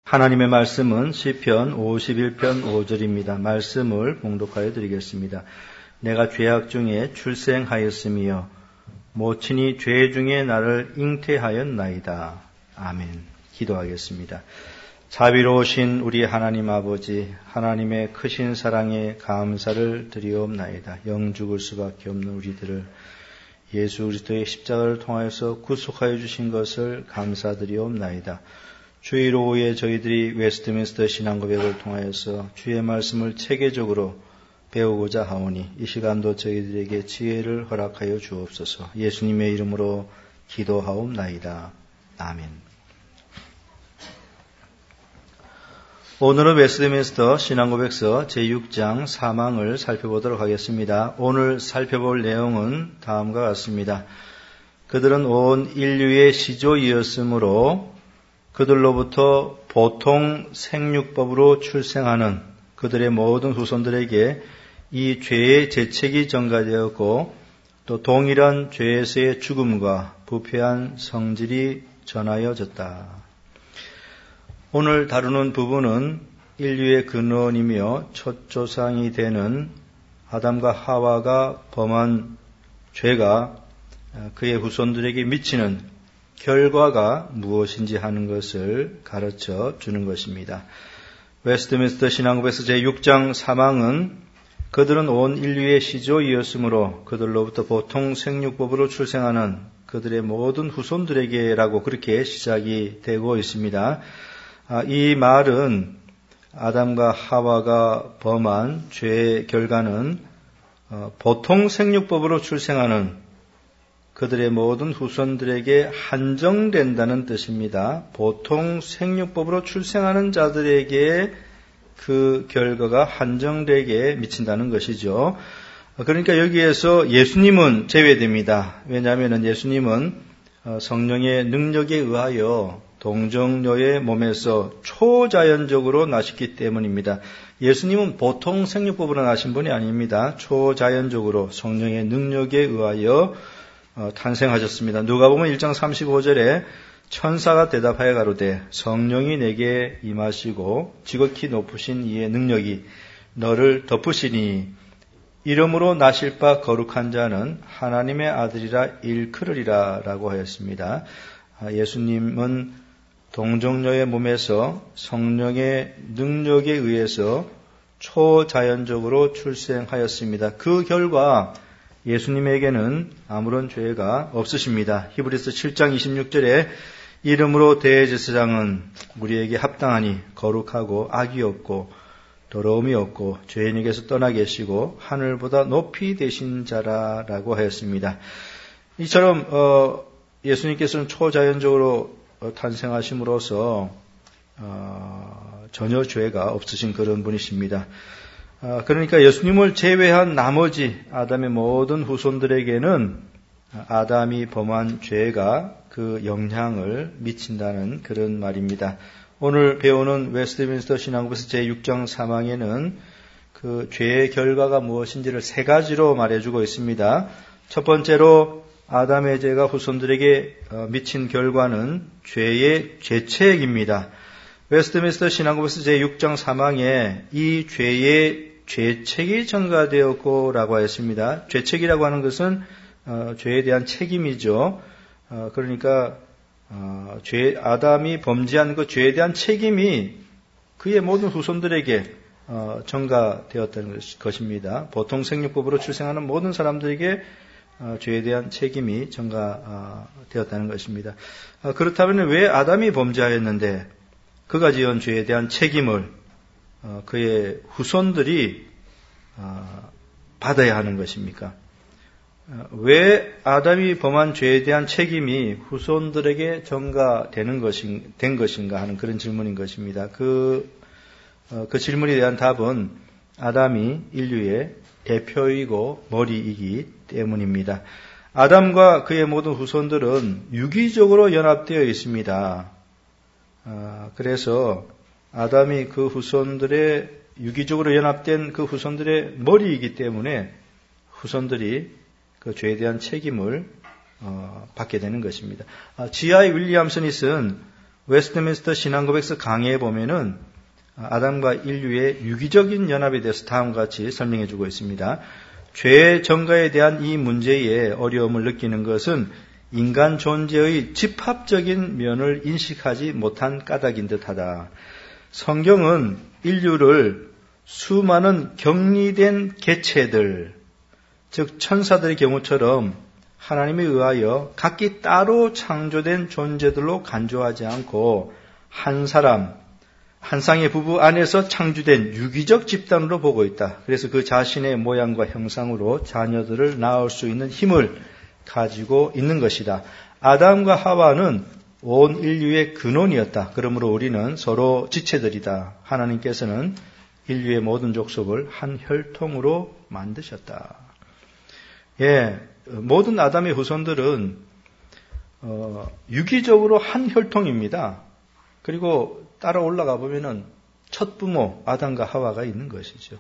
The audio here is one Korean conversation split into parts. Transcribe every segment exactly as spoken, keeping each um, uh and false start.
하나님의 말씀은 시편 오십일 편 오 절입니다. 말씀을 봉독하여 드리겠습니다. 내가 죄악 중에 출생하였으며 모친이 죄 중에 나를 잉태하였나이다. 아멘. 기도하겠습니다. 자비로우신 우리 하나님 아버지, 하나님의 크신 사랑에 감사를 드리옵나이다. 영 죽을 수밖에 없는 우리들을 예수 그리스도의 십자가를 통하여서 구속하여 주신 것을 감사드리옵나이다. 주일 오후에 저희들이 웨스트민스터 신앙고백을 통하여서 주의 말씀을 체계적으로 배우고자 하오니 이 시간도 저희들에게 지혜를 허락하여 주옵소서. 예수님의 이름으로 기도하옵나이다. 아멘. 오늘은 웨스트민스터 신앙고백서 제육 장 사망을 살펴보도록 하겠습니다. 오늘 살펴볼 내용은 다음과 같습니다. 그들은 온 인류의 시조이었으므로 그들로부터 보통 생육법으로 출생하는 그들의 모든 후손들에게 이 죄의 재책이 전가되었고 또 동일한 죄에서의 죽음과 부패한 성질이 전하여졌다. 오늘 다루는 부분은 인류의 근원이며 첫 조상이 되는 아담과 하와가 범한 죄가 그의 후손들에게 미치는 결과가 무엇인지 하는 것을 가르쳐 주는 것입니다. 웨스트민스터 신앙고백서 제육 장 사망은 그들은 온 인류의 시조이었으므로 그들로부터 보통 생육법으로 출생하는 그들의 모든 후손들에게라고 그렇게 시작이 되고 있습니다. 이 말은 아담과 하와가 범한 죄의 결과는 보통 생육법으로 출생하는 그들의 모든 후손들에게 한정된다는 뜻입니다. 보통 생육법으로 출생하는 자들에게 그 결과가 한정되게 미친다는 것이죠. 그러니까 여기에서 예수님은 제외됩니다. 왜냐하면 예수님은 성령의 능력에 의하여 동정녀의 몸에서 초자연적으로 나셨기 때문입니다. 예수님은 보통 생육법으로 나신 분이 아닙니다. 초자연적으로 성령의 능력에 의하여 어, 탄생하셨습니다. 누가복음 일 장 삼십오 절에 천사가 대답하여 가로되 성령이 내게 임하시고 지극히 높으신 이의 능력이 너를 덮으시니 이름으로 나실 바 거룩한 자는 하나님의 아들이라 일컬으리라 라고 하였습니다. 예수님은 동정녀의 몸에서 성령의 능력에 의해서 초자연적으로 출생하였습니다. 그 결과 예수님에게는 아무런 죄가 없으십니다. 히브리서 칠 장 이십육 절에 이름으로 대제사장은 우리에게 합당하니 거룩하고 악이 없고 더러움이 없고 죄인에게서 떠나 계시고 하늘보다 높이 되신 자라라고 하였습니다. 이처럼 어, 예수님께서는 초자연적으로 어, 탄생하심으로써 어, 전혀 죄가 없으신 그런 분이십니다. 그러니까 예수님을 제외한 나머지 아담의 모든 후손들에게는 아담이 범한 죄가 그 영향을 미친다는 그런 말입니다. 오늘 배우는 웨스트민스터 신앙고백서 제육 장 사망에는 그 죄의 결과가 무엇인지를 세 가지로 말해주고 있습니다. 첫 번째로 아담의 죄가 후손들에게 미친 결과는 죄의 죄책입니다. 웨스트민스터 신앙고백서 제육 장 사망에 이 죄의 죄책이 전가되었고 라고 하였습니다. 죄책이라고 하는 것은 어, 죄에 대한 책임이죠. 어, 그러니까 어, 죄, 아담이 범죄한 그 죄에 대한 책임이 그의 모든 후손들에게 어, 전가되었다는 것입니다. 보통 생육법으로 출생하는 모든 사람들에게 어, 죄에 대한 책임이 전가되었다는 것입니다. 어, 그렇다면 왜 아담이 범죄하였는데 그가 지은 죄에 대한 책임을 어, 그의 후손들이 어, 받아야 하는 것입니까? 어, 왜 아담이 범한 죄에 대한 책임이 후손들에게 전가되는 것인, 된 것인가 하는 그런 질문인 것입니다. 그, 어, 그 질문에 대한 답은 아담이 인류의 대표이고 머리이기 때문입니다. 아담과 그의 모든 후손들은 유기적으로 연합되어 있습니다. 어, 그래서 아담이 그 후손들의 유기적으로 연합된 그 후손들의 머리이기 때문에 후손들이 그 죄에 대한 책임을 어, 받게 되는 것입니다. 아, 지아이 윌리엄슨이 쓴 웨스트민스터 신앙고백서 강해에 보면은 아담과 인류의 유기적인 연합에 대해서 다음과 같이 설명해 주고 있습니다. 죄의 전가에 대한 이 문제에 어려움을 느끼는 것은 인간 존재의 집합적인 면을 인식하지 못한 까닭인 듯하다. 성경은 인류를 수많은 격리된 개체들, 즉 천사들의 경우처럼 하나님에 의하여 각기 따로 창조된 존재들로 간주하지 않고 한 사람, 한 쌍의 부부 안에서 창조된 유기적 집단으로 보고 있다. 그래서 그 자신의 모양과 형상으로 자녀들을 낳을 수 있는 힘을 가지고 있는 것이다. 아담과 하와는 온 인류의 근원이었다. 그러므로 우리는 서로 지체들이다. 하나님께서는 인류의 모든 족속을 한 혈통으로 만드셨다. 예, 모든 아담의 후손들은 어, 유기적으로 한 혈통입니다. 그리고 따라 올라가 보면은 첫 부모 아담과 하와가 있는 것이죠.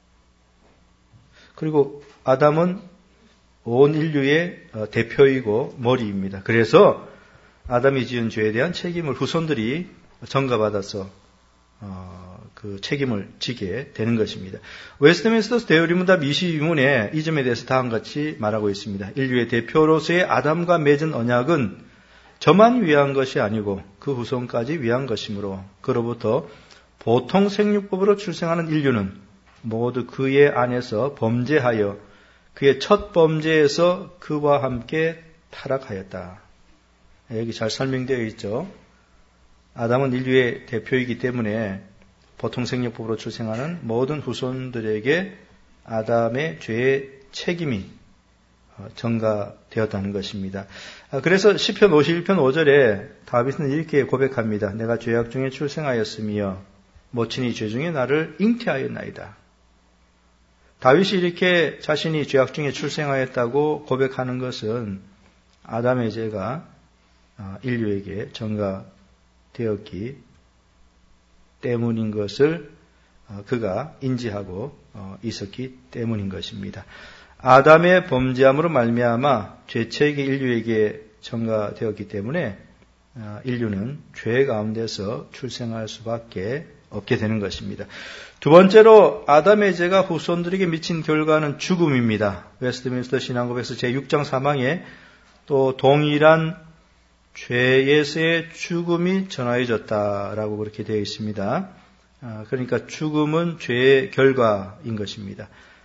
그리고 아담은 온 인류의 대표이고 머리입니다. 그래서 아담이 지은 죄에 대한 책임을 후손들이 전가받아서 어, 그 책임을 지게 되는 것입니다. 웨스트민스터 대의문답 이십이 문에 이 점에 대해서 다음과 같이 말하고 있습니다. 인류의 대표로서의 아담과 맺은 언약은 저만 위한 것이 아니고 그 후손까지 위한 것이므로 그로부터 보통 생육법으로 출생하는 인류는 모두 그의 안에서 범죄하여 그의 첫 범죄에서 그와 함께 타락하였다. 여기 잘 설명되어 있죠. 아담은 인류의 대표이기 때문에 보통 생육법으로 출생하는 모든 후손들에게 아담의 죄의 책임이 전가되었다는 것입니다. 그래서 시편 오십일 편 오 절에 다윗은 이렇게 고백합니다. 내가 죄악 중에 출생하였으며 모친이 죄 중에 나를 잉태하였나이다. 다윗이 이렇게 자신이 죄악 중에 출생하였다고 고백하는 것은 아담의 죄가 인류에게 전가되었기 때문인 것을 그가 인지하고 있었기 때문인 것입니다. 아담의 범죄함으로 말미암아 죄책이 인류에게 전가되었기 때문에 인류는 죄 가운데서 출생할 수밖에 없게 되는 것입니다. 두 번째로 아담의 죄가 후손들에게 미친 결과는 죽음입니다. 웨스트민스터 신앙고백서 제육 장 사망에 또 동일한 죄에서의 죽음이 전하여졌다라고 그렇게 되어 있습니다. 그러니까 죽음은 죄의 결과인 것입니다.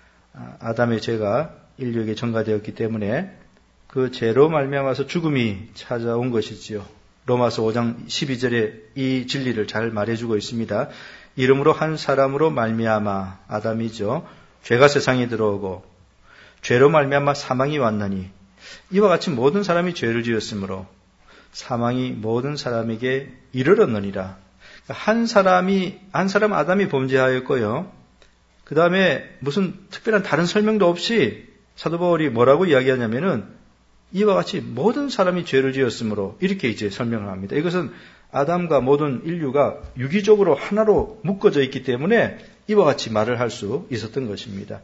아담의 죄가 인류에게 전가되었기 때문에 그 죄로 말미암아서 죽음이 찾아온 것이지요. 로마서 오 장 십이 절에 이 진리를 잘 말해주고 있습니다. 이름으로 한 사람으로 말미암아 아담이죠. 죄가 세상에 들어오고 죄로 말미암아 사망이 왔나니 이와 같이 모든 사람이 죄를 지었으므로 사망이 모든 사람에게 이르렀느니라. 한 사람이 한 사람 아담이 범죄하였고요. 그 다음에 무슨 특별한 다른 설명도 없이 사도 바울이 뭐라고 이야기하냐면은 이와 같이 모든 사람이 죄를 지었으므로 이렇게 이제 설명을 합니다. 이것은 아담과 모든 인류가 유기적으로 하나로 묶어져 있기 때문에 이와 같이 말을 할 수 있었던 것입니다.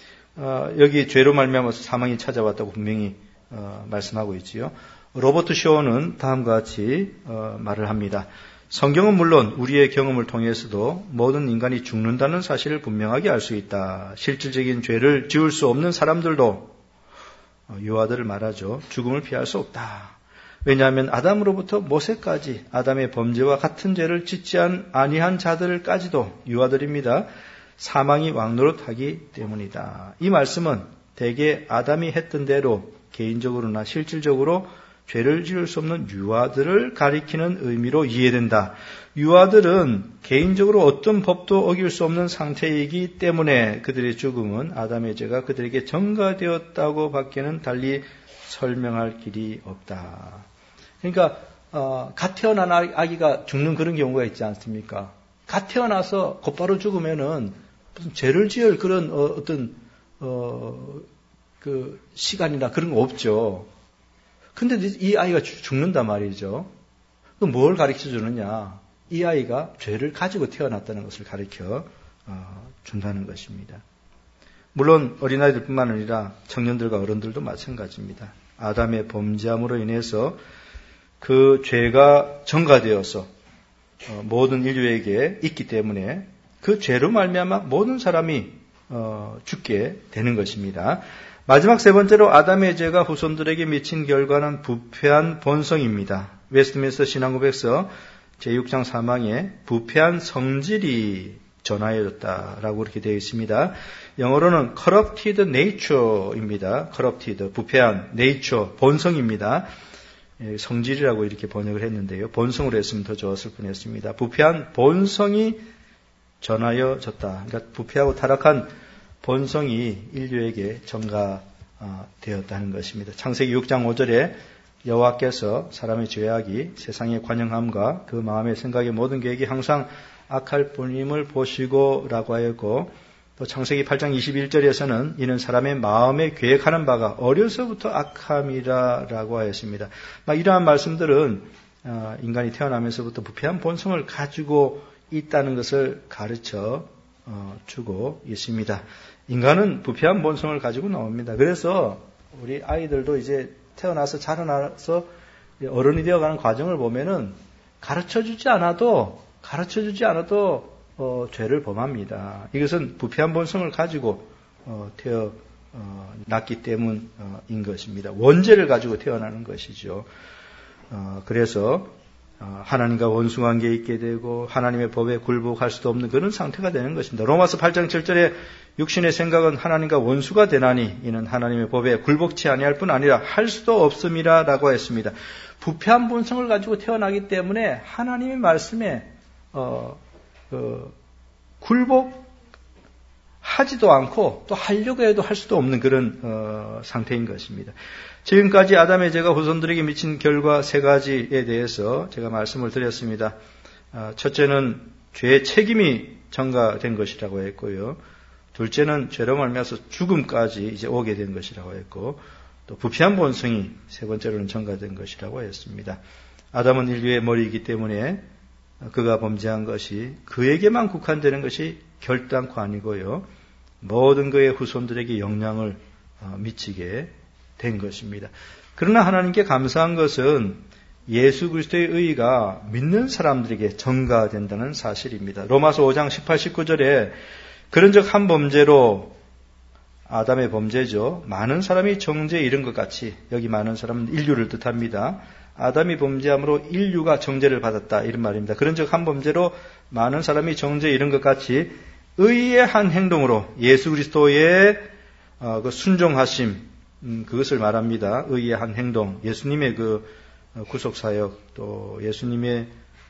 어, 여기 죄로 말미암아서 사망이 찾아왔다고 분명히 어, 말씀하고 있지요. 로버트 쇼는 다음과 같이 어, 말을 합니다. 성경은 물론 우리의 경험을 통해서도 모든 인간이 죽는다는 사실을 분명하게 알 수 있다. 실질적인 죄를 지을 수 없는 사람들도 유아들을 말하죠. 죽음을 피할 수 없다. 왜냐하면 아담으로부터 모세까지 아담의 범죄와 같은 죄를 짓지 아니한 자들까지도 유아들입니다. 사망이 왕노릇하기 때문이다. 이 말씀은 대개 아담이 했던 대로 개인적으로나 실질적으로 죄를 지을 수 없는 유아들을 가리키는 의미로 이해된다. 유아들은 개인적으로 어떤 법도 어길 수 없는 상태이기 때문에 그들의 죽음은 아담의 죄가 그들에게 전가되었다고 밖에는 달리 설명할 길이 없다. 그러니까 어, 갓 태어난 아기가 죽는 그런 경우가 있지 않습니까? 갓 태어나서 곧바로 죽으면은 무슨 죄를 지을 그런 어, 어떤 어, 그 시간이나 그런 거 없죠. 근데 이 아이가 죽는단 말이죠. 그럼 뭘 가르쳐 주느냐? 이 아이가 죄를 가지고 태어났다는 것을 가르쳐 준다는 것입니다. 물론 어린아이들뿐만 아니라 청년들과 어른들도 마찬가지입니다. 아담의 범죄함으로 인해서 그 죄가 전가되어서 모든 인류에게 있기 때문에 그 죄로 말미암아 모든 사람이 죽게 되는 것입니다. 마지막 세 번째로 아담의 죄가 후손들에게 미친 결과는 부패한 본성입니다. 웨스트민스터 신앙고백서 제육 장 삼 항에 부패한 성질이 전하여졌다라고 그렇게 되어 있습니다. 영어로는 corrupted nature입니다. corrupted, 부패한 nature, 본성입니다. 성질이라고 이렇게 번역을 했는데요. 본성으로 했으면 더 좋았을 뻔했습니다. 부패한 본성이 전하여졌다. 그러니까 부패하고 타락한 본성이 인류에게 전가되었다는 것입니다. 창세기 육 장 오 절에 여호와께서 사람의 죄악이 세상의 관영함과 그 마음의 생각의 모든 계획이 항상 악할 뿐임을 보시고 라고 하였고, 또 창세기 팔 장 이십일 절에서는 이는 사람의 마음에 계획하는 바가 어려서부터 악함이라 라고 하였습니다. 이러한 말씀들은 인간이 태어나면서부터 부패한 본성을 가지고 있다는 것을 가르쳐 주고 있습니다. 인간은 부패한 본성을 가지고 나옵니다. 그래서 우리 아이들도 이제 태어나서 자라나서 어른이 되어가는 과정을 보면은 가르쳐주지 않아도 가르쳐주지 않아도 어, 죄를 범합니다. 이것은 부패한 본성을 가지고 어, 태어났기 때문인 것입니다. 원죄를 가지고 태어나는 것이죠. 어, 그래서 어, 하나님과 원수관계에 있게 되고 하나님의 법에 굴복할 수도 없는 그런 상태가 되는 것입니다. 로마서 팔 장 칠 절에 육신의 생각은 하나님과 원수가 되나니 이는 하나님의 법에 굴복치 아니할 뿐 아니라 할 수도 없음이라 라고 했습니다. 부패한 본성을 가지고 태어나기 때문에 하나님의 말씀에 어, 그, 굴복하지도 않고 또 하려고 해도 할 수도 없는 그런 어, 상태인 것입니다. 지금까지 아담의 죄가 후손들에게 미친 결과 세 가지에 대해서 제가 말씀을 드렸습니다. 어, 첫째는 죄의 책임이 전가된 것이라고 했고요. 둘째는 죄로 말미암아서 죽음까지 이제 오게 된 것이라고 했고, 또 부패한 본성이 세 번째로는 전가된 것이라고 했습니다. 아담은 인류의 머리이기 때문에 그가 범죄한 것이 그에게만 국한되는 것이 결단코 아니고요. 모든 그의 후손들에게 영향을 미치게 된 것입니다. 그러나 하나님께 감사한 것은 예수 그리스도의 의의가 믿는 사람들에게 전가된다는 사실입니다. 로마서 오 장 십팔, 십구 절에 그런즉 한 범죄로 아담의 범죄죠. 많은 사람이 정죄에 이른 것 같이, 여기 많은 사람은 인류를 뜻합니다. 아담이 범죄함으로 인류가 정죄를 받았다 이런 말입니다. 그런즉 한 범죄로 많은 사람이 정죄에 이른 것 같이 의의 한 행동으로 예수 그리스도의 그 순종하심, 그것을 말합니다. 의의 한 행동, 예수님의 그 구속사역, 또 예수님의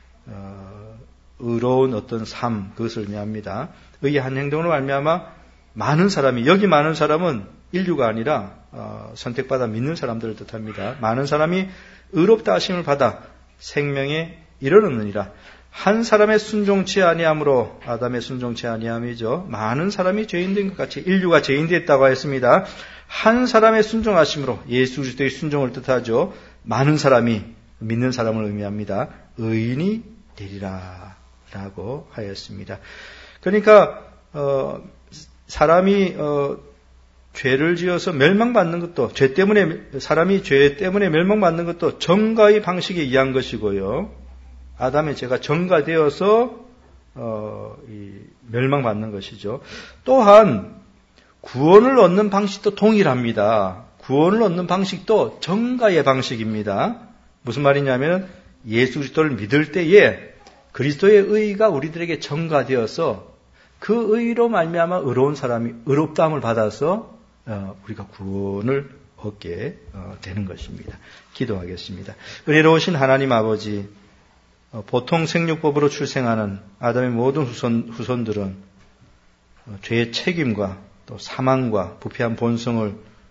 의로운 어떤 삶, 그것을 의미합니다. 의의 한 행동으로 말미암아 많은 사람이, 여기 많은 사람은 인류가 아니라 선택받아 믿는 사람들을 뜻합니다. 많은 사람이 의롭다 하심을 받아 생명에 이르렀느니라. 한 사람의 순종치 아니함으로, 아담의 순종치 아니함이죠. 많은 사람이 죄인된 것 같이 인류가 죄인되었다고 했습니다. 한 사람의 순종하심으로, 예수 그리스도의 순종을 뜻하죠. 많은 사람이, 믿는 사람을 의미합니다. 의인이 되리라 라고 하였습니다. 그러니까 어, 사람이 어, 죄를 지어서 멸망받는 것도, 죄 때문에, 사람이 죄 때문에 멸망받는 것도 전가의 방식에 의한 것이고요. 아담의 죄가 전가되어서 어, 이 멸망받는 것이죠. 또한 구원을 얻는 방식도 동일합니다. 구원을 얻는 방식도 전가의 방식입니다. 무슨 말이냐면 예수 그리스도를 믿을 때에 그리스도의 의의가 우리들에게 전가되어서 그 의의로 말미암아 의로운 사람이 의롭다함을 받아서 우리가 구원을 얻게 되는 것입니다. 기도하겠습니다. 은혜로우신 하나님 아버지, 보통 생육법으로 출생하는 아담의 모든 후손, 후손들은 죄의 책임과 또 사망과 부패한 본성을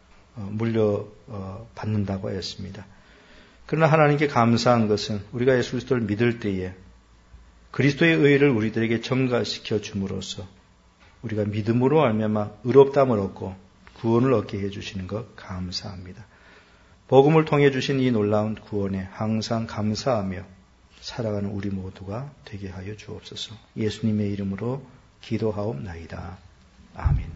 물려받는다고 했습니다. 그러나 하나님께 감사한 것은 우리가 예수 그리스도를 믿을 때에 그리스도의 의의를 우리들에게 전가시켜 줌으로써 우리가 믿음으로 말미암아 의롭다함을 얻고 구원을 얻게 해주시는 것 감사합니다. 복음을 통해 주신 이 놀라운 구원에 항상 감사하며 살아가는 우리 모두가 되게 하여 주옵소서. 예수님의 이름으로 기도하옵나이다. 아멘.